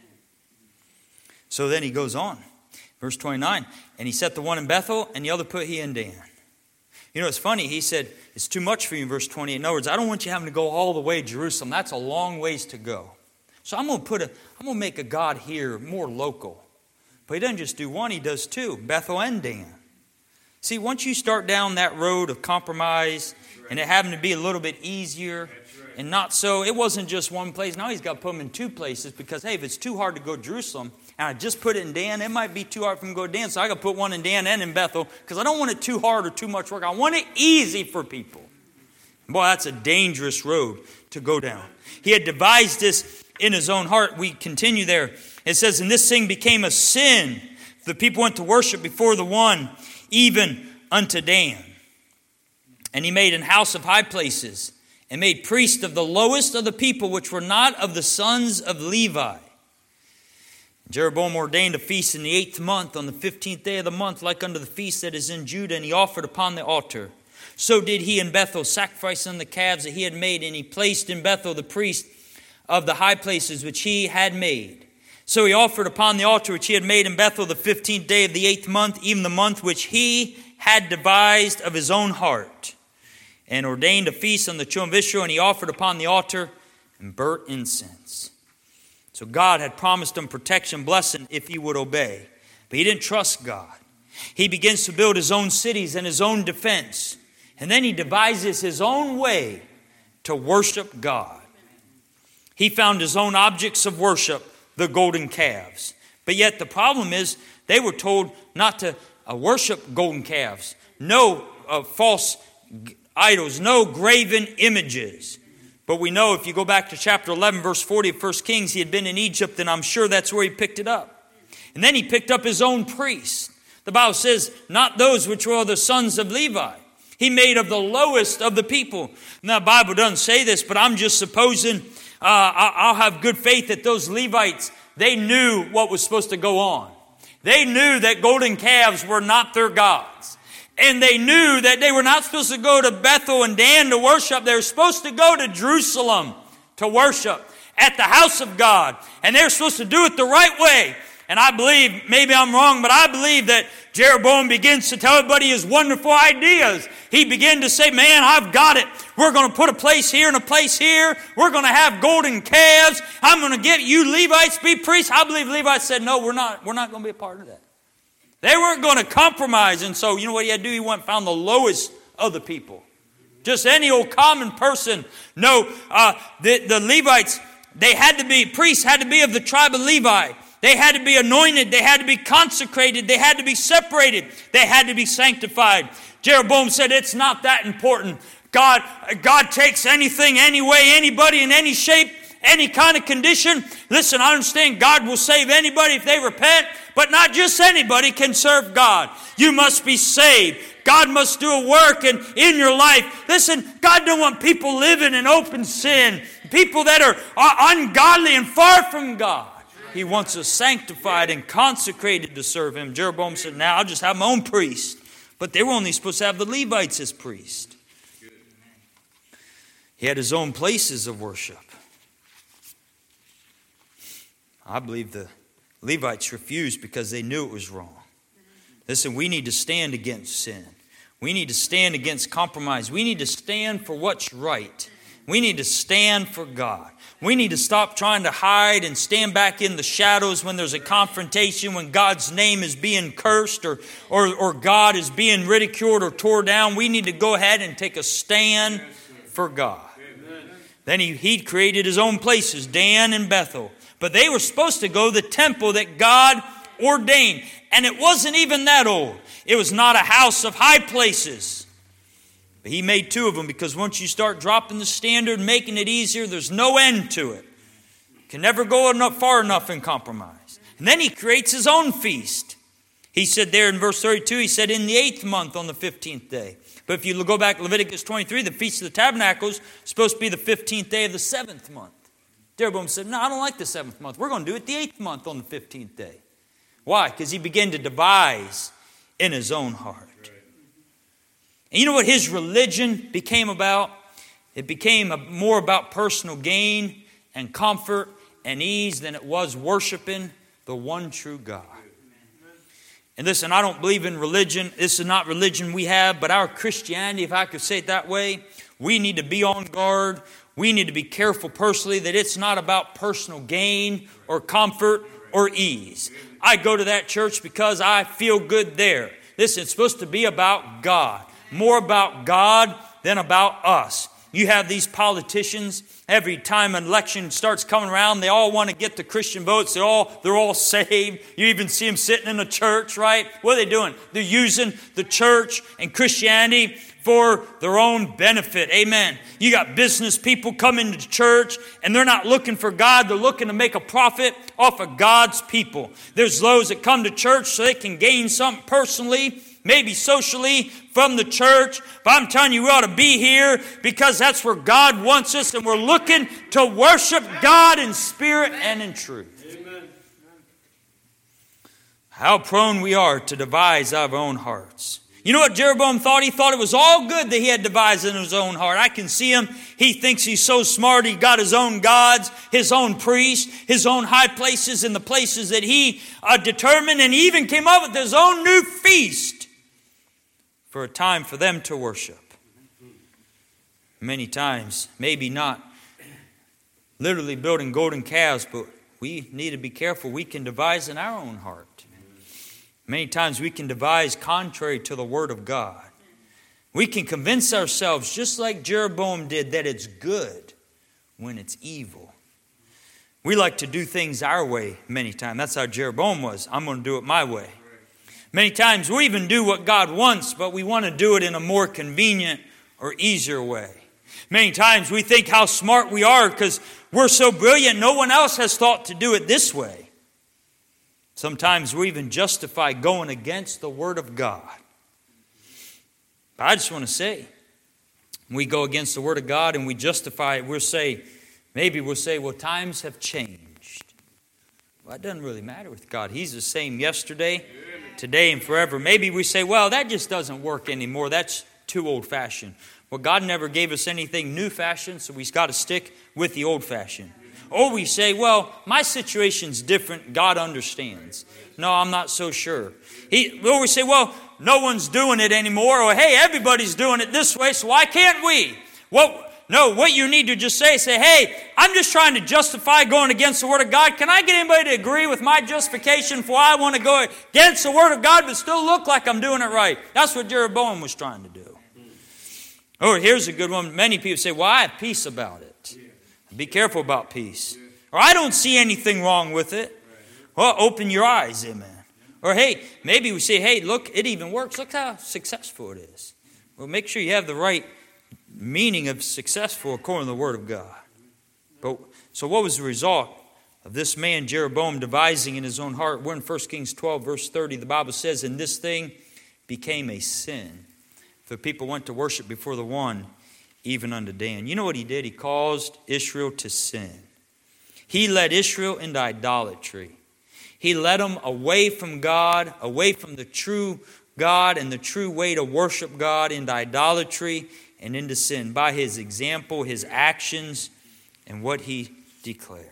So then he goes on. Verse twenty-nine. And he set the one in Bethel and the other put he in Dan. You know, it's funny. He said, it's too much for you in verse twenty-eight. In other words, I don't want you having to go all the way to Jerusalem. That's a long ways to go. So I'm going to put a, I'm going to make a God here more local. But he doesn't just do one, he does two. Bethel and Dan. See, once you start down that road of compromise and it having to be a little bit easier and not so, it wasn't just one place. Now he's got to put them in two places because, hey, if it's too hard to go to Jerusalem and I just put it in Dan, it might be too hard for him to go to Dan. So I got to put one in Dan and in Bethel because I don't want it too hard or too much work. I want it easy for people. Boy, that's a dangerous road to go down. He had devised this in his own heart. We continue there. It says, and this thing became a sin. The people went to worship before the one, even unto Dan. And he made an house of high places, and made priests of the lowest of the people, which were not of the sons of Levi. Jeroboam ordained a feast in the eighth month, on the fifteenth day of the month, like unto the feast that is in Judah, and he offered upon the altar. So did he in Bethel sacrifice on the calves that he had made, and he placed in Bethel the priest of the high places which he had made. So he offered upon the altar which he had made in Bethel the fifteenth day of the eighth month, even the month which he had devised of his own heart, and ordained a feast on the children of Israel, and he offered upon the altar and burnt incense. So God had promised him protection, blessing, if he would obey. But he didn't trust God. He begins to build his own cities and his own defense. And then he devises his own way to worship God. He found his own objects of worship, the golden calves. But yet the problem is they were told not to uh, worship golden calves. No uh, false g- idols, no graven images. But we know if you go back to chapter eleven, verse forty of First Kings, he had been in Egypt, and I'm sure that's where he picked it up. And then he picked up his own priests. The Bible says, not those which were the sons of Levi. He made of the lowest of the people. Now, the Bible doesn't say this, but I'm just supposing, uh, I'll have good faith that those Levites, they knew what was supposed to go on. They knew that golden calves were not their gods. And they knew that they were not supposed to go to Bethel and Dan to worship. They were supposed to go to Jerusalem to worship at the house of God. And they're supposed to do it the right way. And I believe, maybe I'm wrong, but I believe that Jeroboam begins to tell everybody his wonderful ideas. He began to say, man, I've got it. We're going to put a place here and a place here. We're going to have golden calves. I'm going to get you Levites to be priests. I believe Levites said, no, we're not, we're not going to be a part of that. They weren't going to compromise. And so, you know what he had to do? He went and found the lowest of the people. Just any old common person. No, uh, the, the Levites, they had to be, priests had to be of the tribe of Levi. They had to be anointed. They had to be consecrated. They had to be separated. They had to be sanctified. Jeroboam said, it's not that important. God, God takes anything, any way, anybody in any shape, any kind of condition. Listen, I understand God will save anybody if they repent, but not just anybody can serve God. You must be saved. God must do a work in, in your life. Listen, God don't want people living in open sin, people that are, are ungodly and far from God. He wants us sanctified and consecrated to serve him. Jeroboam said, now I'll just have my own priest. But they were only supposed to have the Levites as priests. He had his own places of worship. I believe the Levites refused because they knew it was wrong. Listen, we need to stand against sin. We need to stand against compromise. We need to stand for what's right. We need to stand for God. We need to stop trying to hide and stand back in the shadows when there's a confrontation, when God's name is being cursed or, or, or God is being ridiculed or tore down. We need to go ahead and take a stand for God. Then he, he created his own places, Dan and Bethel. But they were supposed to go to the temple that God ordained. And it wasn't even that old. It was not a house of high places. But he made two of them because once you start dropping the standard, making it easier, there's no end to it. You can never go enough, far enough in compromise. And then he creates his own feast. He said there in verse thirty-two, he said in the eighth month on the fifteenth day. But if you go back to Leviticus twenty-three, the Feast of the Tabernacles is supposed to be the fifteenth day of the seventh month. Jeroboam said, no, I don't like the seventh month. We're going to do it the eighth month on the fifteenth day. Why? Because he began to devise in his own heart. And you know what his religion became about? It became more about personal gain and comfort and ease than it was worshiping the one true God. And listen, I don't believe in religion. This is not religion we have, but our Christianity, if I could say it that way, we need to be on guard. We need to be careful personally that it's not about personal gain or comfort or ease. I go to that church because I feel good there. Listen, it's supposed to be about God. More about God than about us. You have these politicians, every time an election starts coming around, they all want to get the Christian votes. They're all, they're all saved. You even see them sitting in a church, right? What are they doing? They're using the church and Christianity for their own benefit. Amen. You got business people coming to church and they're not looking for God. They're looking to make a profit off of God's people. There's those that come to church so they can gain something personally, maybe socially from the church. But I'm telling you, we ought to be here because that's where God wants us. And we're looking to worship God in spirit and in truth. Amen. How prone we are to devise our own hearts. You know what Jeroboam thought? He thought it was all good that he had devised in his own heart. I can see him. He thinks he's so smart. He got his own gods, his own priests, his own high places and the places that he uh, determined. And he even came up with his own new feast for a time for them to worship. Many times, maybe not literally building golden calves, but we need to be careful. We can devise in our own heart. Many times we can devise contrary to the Word of God. We can convince ourselves, just like Jeroboam did, that it's good when it's evil. We like to do things our way many times. That's how Jeroboam was. I'm going to do it my way. Many times we even do what God wants, but we want to do it in a more convenient or easier way. Many times we think how smart we are because we're so brilliant. No one else has thought to do it this way. Sometimes we even justify going against the Word of God. But I just want to say, we go against the Word of God and we justify it. We'll say, maybe we'll say, well, times have changed. Well, it doesn't really matter with God. He's the same yesterday, today, and forever. Maybe we say, well, that just doesn't work anymore. That's too old-fashioned. Well, God never gave us anything new-fashioned, so we've got to stick with the old-fashioned. Or we say, well, my situation's different. God understands. No, I'm not so sure. He, or we say, well, no one's doing it anymore. Or, hey, everybody's doing it this way, so why can't we? Well, no, what you need to just say is say, hey, I'm just trying to justify going against the Word of God. Can I get anybody to agree with my justification for why I want to go against the Word of God but still look like I'm doing it right? That's what Jeroboam was trying to do. Or here's a good one. Many people say, well, I have peace about it. Be careful about peace. Or I don't see anything wrong with it. Well, open your eyes, amen. Or hey, maybe we say, hey, look, it even works. Look how successful it is. Well, make sure you have the right meaning of successful according to the Word of God. But so what was the result of this man Jeroboam devising in his own heart? We're in First Kings twelve, verse thirty. The Bible says, and this thing became a sin. For people went to worship before the one, even unto Dan. You know what he did? He caused Israel to sin. He led Israel into idolatry. He led them away from God, away from the true God and the true way to worship God, into idolatry and into sin by his example, his actions, and what he declared.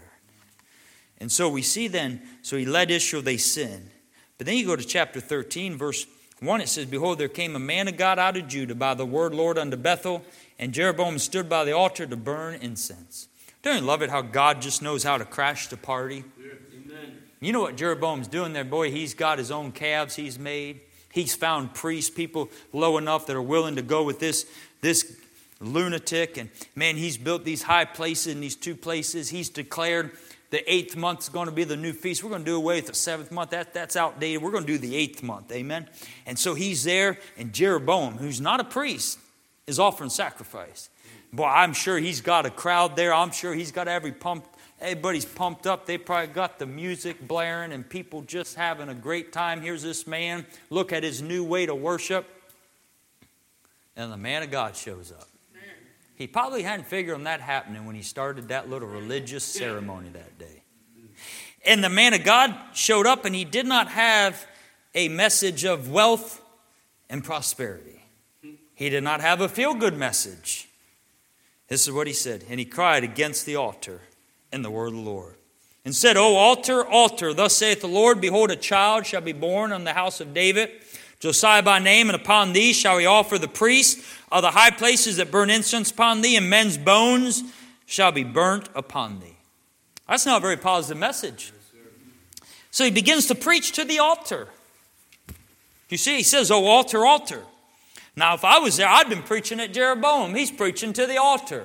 And so we see then, so he led Israel, they sinned. But then you go to chapter thirteen, verse One, it says, behold, there came a man of God out of Judah by the word Lord unto Bethel, and Jeroboam stood by the altar to burn incense. Don't you love it how God just knows how to crash the party? Yeah. Amen. You know what Jeroboam's doing there, boy? He's got his own calves he's made. He's found priests, people low enough that are willing to go with this, this lunatic. And man, he's built these high places in these two places. He's declared the eighth month is going to be the new feast. We're going to do away with the seventh month. That, that's outdated. We're going to do the eighth month. Amen. And so he's there, and Jeroboam, who's not a priest, is offering sacrifice. Boy, I'm sure he's got a crowd there. I'm sure he's got every pumped, everybody's pumped up. They probably got the music blaring and people just having a great time. Here's this man. Look at his new way to worship. And the man of God shows up. He probably hadn't figured on that happening when he started that little religious ceremony that day. And the man of God showed up, and he did not have a message of wealth and prosperity. He did not have a feel-good message. This is what he said. And he cried against the altar in the word of the Lord, and said, O altar, altar, thus saith the Lord, behold, a child shall be born on the house of David, Josiah by name, and upon thee shall he offer the priests of the high places that burn incense upon thee, and men's bones shall be burnt upon thee. That's not a very positive message. So he begins to preach to the altar. You see, he says, O altar, altar. Now, if I was there, I'd been preaching at Jeroboam. He's preaching to the altar.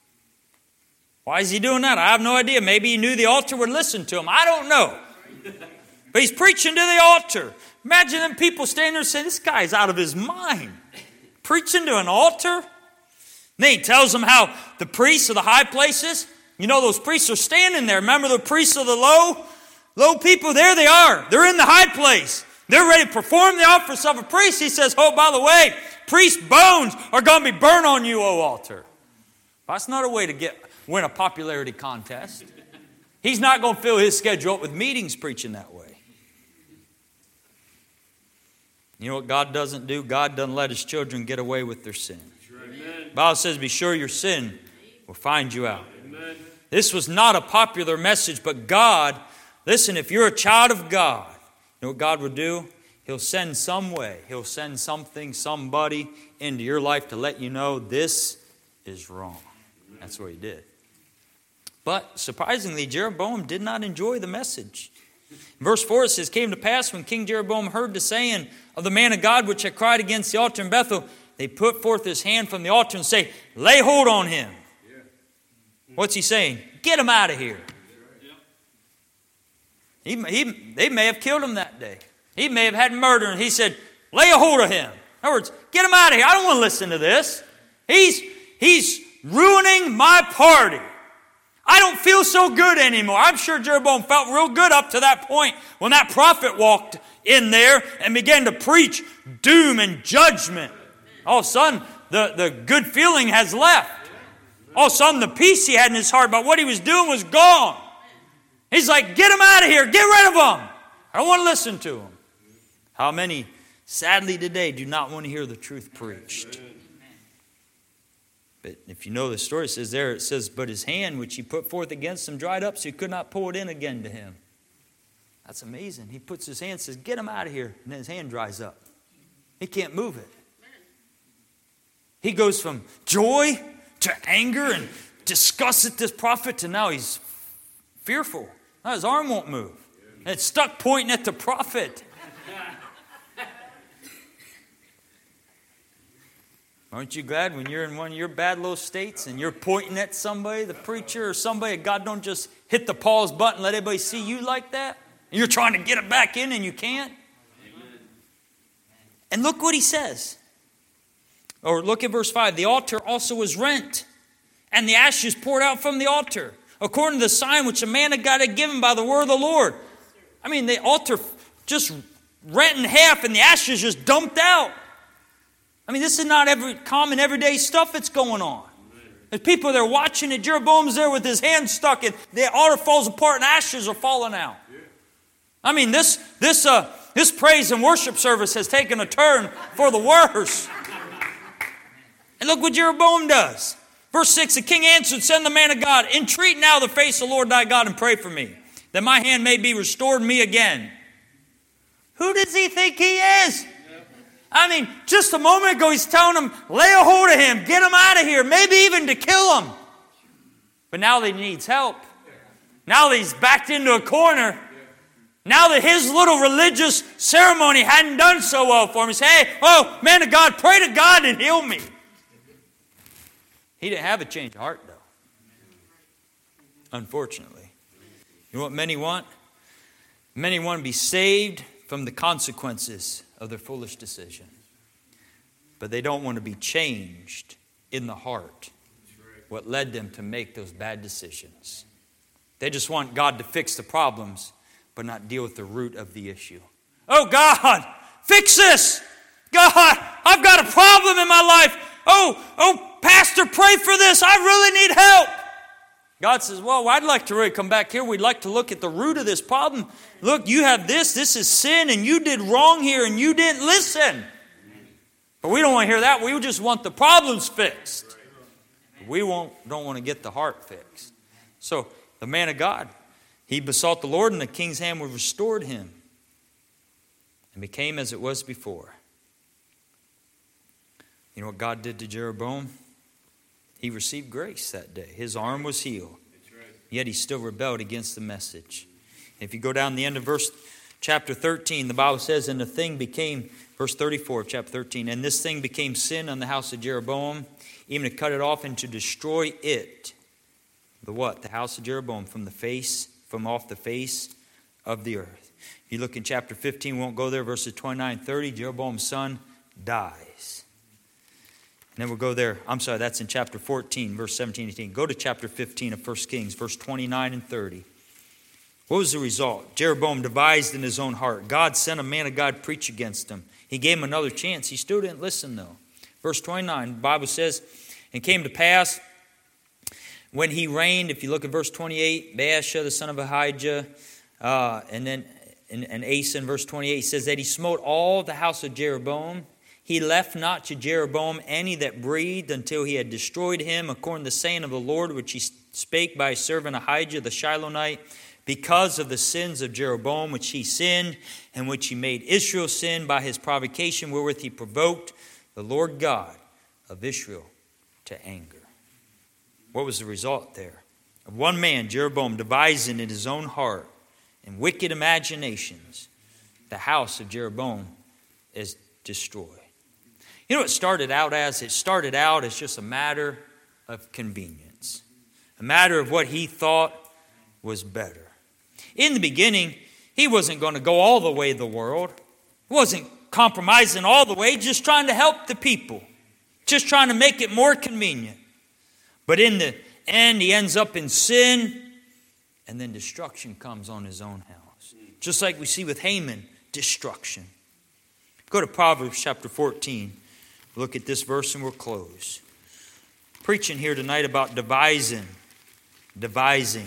Why is he doing that? I have no idea. Maybe he knew the altar would listen to him. I don't know. But he's preaching to the altar. Imagine them people standing there saying, this guy's out of his mind. Preaching to an altar? And then he tells them how the priests of the high places, you know, those priests are standing there. Remember the priests of the low? Low people, there they are. They're in the high place. They're ready to perform the office of a priest. He says, oh, by the way, priest bones are going to be burned on you, O altar. That's not a way to get win a popularity contest. He's not going to fill his schedule up with meetings preaching that way. You know what God doesn't do? God doesn't let his children get away with their sin. Amen. The Bible says, be sure your sin will find you out. Amen. This was not a popular message, but God, listen, if you're a child of God, you know what God would do? He'll send some way. He'll send something, somebody into your life to let you know this is wrong. That's what he did. But surprisingly, Jeroboam did not enjoy the message. In verse four it says, came to pass when King Jeroboam heard the saying of the man of God which had cried against the altar in Bethel, they put forth his hand from the altar and say, lay hold on him. Yeah. What's he saying? Get him out of here. He, he, they may have killed him that day. He may have had murder, and he said, lay a hold of him. In other words, get him out of here. I don't want to listen to this. He's, he's ruining my party. I don't feel so good anymore. I'm sure Jeroboam felt real good up to that point when that prophet walked in there and began to preach doom and judgment. All of a sudden, the, the good feeling has left. All of a sudden, the peace he had in his heart about what he was doing was gone. He's like, get him out of here. Get rid of him. I don't want to listen to him. How many, sadly today, do not want to hear the truth preached? But if you know the story, it says there, it says, but his hand which he put forth against him dried up, so he could not pull it in again to him. That's amazing. He puts his hand, says, get him out of here. And then his hand dries up. He can't move it. He goes from joy to anger and disgust at this prophet to now he's fearful. Now his arm won't move. And it's stuck pointing at the prophet. Aren't you glad when you're in one of your bad little states and you're pointing at somebody, the preacher or somebody, God don't just hit the pause button and let everybody see you like that? And you're trying to get it back in and you can't? Amen. And look what he says. Or look at verse five. The altar also was rent, and the ashes poured out from the altar, according to the sign which the man of God had given by the word of the Lord. I mean, the altar just rent in half and the ashes just dumped out. I mean, this is not every common everyday stuff that's going on. There's people there watching it. Jeroboam's there with his hand stuck in. The altar falls apart and ashes are falling out. I mean, this this uh, this praise and worship service has taken a turn for the worse. And look what Jeroboam does. Verse six, the king answered, send the man of God, entreat now the face of the Lord thy God and pray for me, that my hand may be restored me again. Who does he think he is? I mean, just a moment ago he's telling them, lay a hold of him, get him out of here, maybe even to kill him. But now that he needs help, now that he's backed into a corner, now that his little religious ceremony hadn't done so well for him, he said, hey, oh, man of God, pray to God and heal me. He didn't have a change of heart, though. Unfortunately. You know what many want? Many want to be saved from the consequences of their foolish decision. But they don't want to be changed in the heart. What led them to make those bad decisions. They just want God to fix the problems, but not deal with the root of the issue. Oh God, fix this! God, I've got a problem in my life. Oh, oh, Pastor, pray for this. I really need help. God says, well, I'd like to really come back here. We'd like to look at the root of this problem. Look, you have this. This is sin, and you did wrong here, and you didn't listen. But we don't want to hear that. We just want the problems fixed. We won't, don't want to get the heart fixed. So the man of God, he besought the Lord, and the king's hand was restored him and became as it was before. You know what God did to Jeroboam? He received grace that day. His arm was healed. Yet he still rebelled against the message. If you go down the end of verse chapter thirteen, the Bible says, and the thing became, verse thirty-four of chapter thirteen, and this thing became sin on the house of Jeroboam, even to cut it off and to destroy it. The what? The house of Jeroboam from the face, from off the face of the earth. If you look in chapter fifteen, won't go there, verses twenty-nine and thirty, Jeroboam's son dies. And then we'll go there. I'm sorry, that's in chapter fourteen, verse seventeen and eighteen. Go to chapter fifteen of First Kings, verse twenty-nine and thirty. What was the result? Jeroboam devised in his own heart. God sent a man of God preach against him. He gave him another chance. He still didn't listen, though. Verse twenty-nine, the Bible says, and came to pass when he reigned, if you look at verse twenty-eight, Baasha, the son of Ahijah, uh, and then in, in Asa in verse twenty-eight, he says that he smote all the house of Jeroboam. He left not to Jeroboam any that breathed until he had destroyed him, according to the saying of the Lord, which he spake by his servant Ahijah the Shilonite, because of the sins of Jeroboam, which he sinned, and which he made Israel sin by his provocation, wherewith he provoked the Lord God of Israel to anger. What was the result there? Of one man, Jeroboam, devising in his own heart and wicked imaginations, the house of Jeroboam is destroyed. You know what it started out as? It started out as just a matter of convenience. A matter of what he thought was better. In the beginning, he wasn't going to go all the way the world. He wasn't compromising all the way, just trying to help the people. Just trying to make it more convenient. But in the end, he ends up in sin, and then destruction comes on his own house. Just like we see with Haman, destruction. Go to Proverbs chapter fourteen. Look at this verse and we'll close. Preaching here tonight about devising. Devising.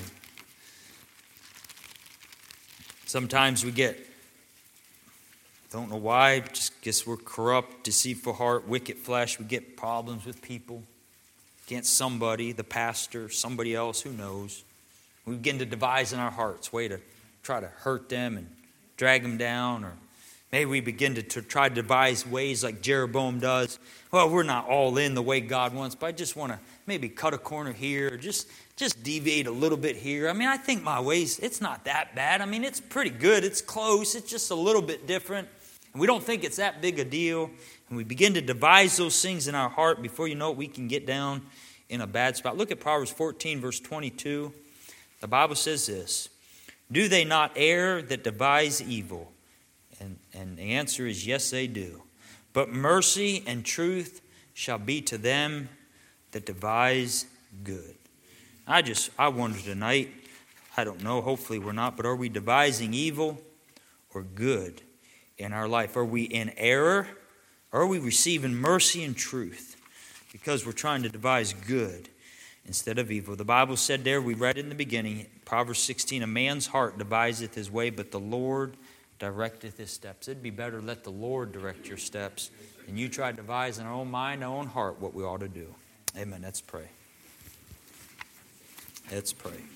Sometimes we get, don't know why, just guess we're corrupt, deceitful heart, wicked flesh. We get problems with people. Against somebody, the pastor, somebody else, who knows. We begin to devise in our hearts, way to try to hurt them and drag them down, or maybe we begin to, to try to devise ways like Jeroboam does. Well, we're not all in the way God wants, but I just want to maybe cut a corner here, or just, just deviate a little bit here. I mean, I think my ways, it's not that bad. I mean, it's pretty good. It's close. It's just a little bit different. And we don't think it's that big a deal. And we begin to devise those things in our heart. Before you know it, we can get down in a bad spot. Look at Proverbs fourteen, verse twenty-two. The Bible says this, do they not err that devise evil? And, and the answer is yes, they do. But mercy and truth shall be to them that devise good. I just, I wonder tonight, I don't know, hopefully we're not, but are we devising evil or good in our life? Are we in error? Or are we receiving mercy and truth because we're trying to devise good instead of evil? The Bible said there, we read in the beginning, Proverbs sixteen, a man's heart deviseth his way, but the Lord directeth his steps. It'd be better let the Lord direct your steps than you try to devise in our own mind, our own heart, what we ought to do. Amen. Let's pray. Let's pray.